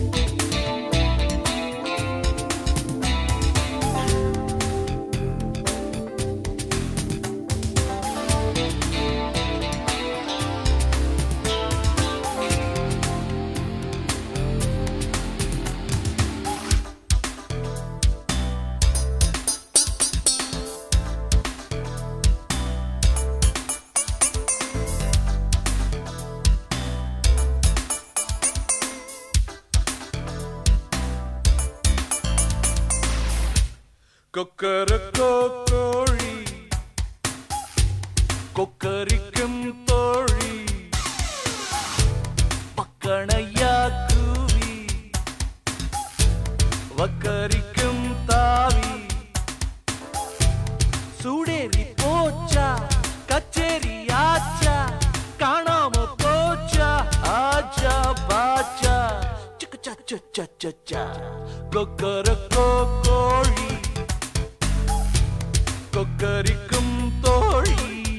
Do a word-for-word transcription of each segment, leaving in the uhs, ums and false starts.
கொக்கரக்கோ கோழி கொக்கரிக்கும் தோழி பக்கணையா கூவி வக்கரிக்கும் தாவி சூடேறி போச்சா கச்சேரி ஆச்சா காணாம போச்சா ஆச்சா பாச்சா சிக்கச்சா சச்சா சச்சா கொக்கரக்கோ கோழி கொக்கரிக்கும் தோழி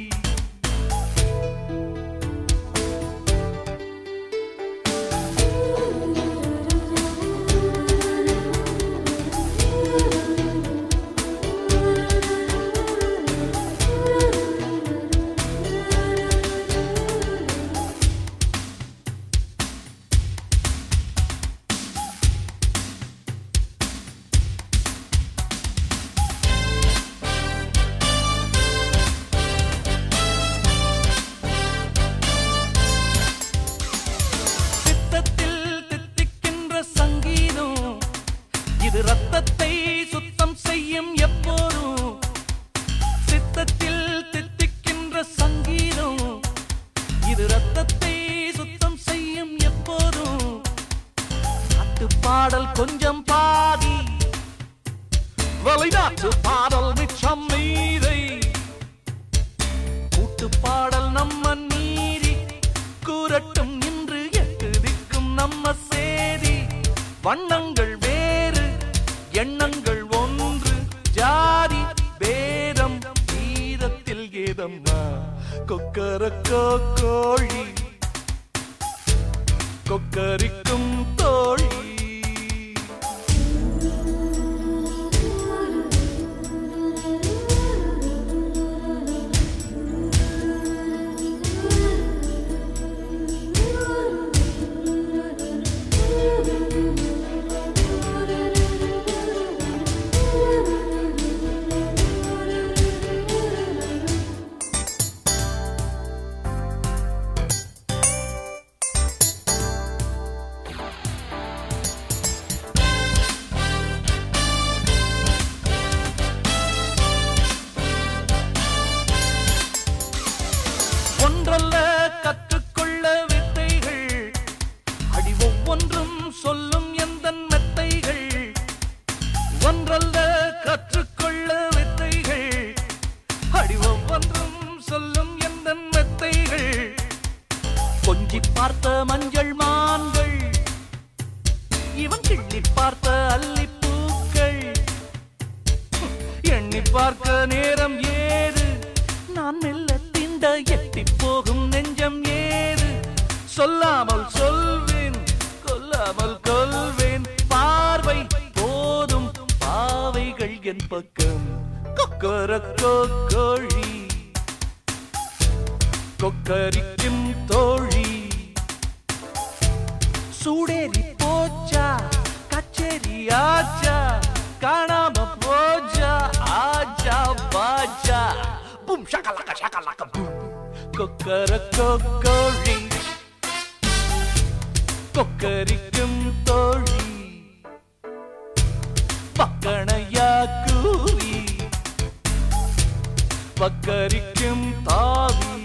ரத்தத்தை சுத்தம் செய்யும் எப்போதும் சித்தத்தில் தித்திக்கின்ற சங்கீதம் இது ரத்தத்தை சுத்தம் செய்யும் எப்போதும் நாட்டு பாடல் கொஞ்சம் பாதி வெளிநாட்டு பாடல் மிச்சம் மீதை கூட்டு பாடல் நம்ம நீரி கூறட்டும் இன்று எட்டு திக்கும் நம்ம சேதி வண்ணங்கள் வேறு எண்ணங்கள் ஒன்று ஜாதி பேதம் கீதத்தில் கீதம்மா கொக்கரக்கோ கோழி கொக்கரிக்கும் தோழி ஒன்றல்ல கற்றுக்கொள்ள வித்தைகள் அடி ஒவ்வொன்றும் சொல்லும் எந்த மெத்தைகள் ஒன்றல்ல கற்றுக்கொள்ள வித்தைகள் அடி ஒவ்வொன்றும் சொல்லும் எந்த மெத்தைகள் கொஞ்சி பார்த்த மஞ்சள் மான்கள் இவன் கிள்ளி பார்த்த அல்லிப்பூக்கள் எண்ணி பார்க்க நேரம் ஏது நான் மெல்ல எட்டி போகும் நெஞ்சம் ஏது சொல்லாமல் சொல்வேன் கொல்லாமல் கொல்வேன் பார்வை போதும் பாவைகள் என் பக்கம் கொக்கரக்கோ கோழி கொக்கரிக்கும் தோழி சூடேறி போச்சா கச்சேரி ஆச்சா காணாம போச்சா ஆச்சா பாச்சா பூம் ஷகலக ஷகலக பூம் கொக்கரக்கோ கோழி கொக்கரிக்கும் தோழி பக்கணையா கூவி வக்கரிக்கும் தாவி